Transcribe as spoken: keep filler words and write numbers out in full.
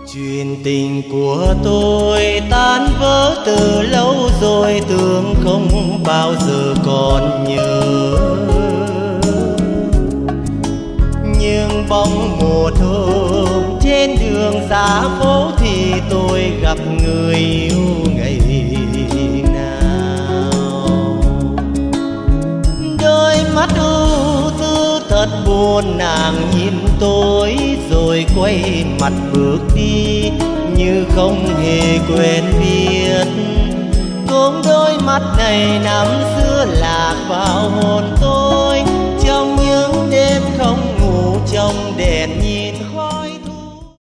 Chuyện tình của tôi tan vỡ từ lâu rồi, tưởng không bao giờ còn nhớ. Nhưng bóng một hôm trên đường xa phố thì tôi gặp người yêu ngày nào. Đôi mắt ưu tư thật buồn, nàng nhìn tôi rồi quay mặt bước đi như không hề quen biết. Cũng đôi mắt này năm xưa lạc vào hồn tôi, trong những đêm không ngủ trong đèn.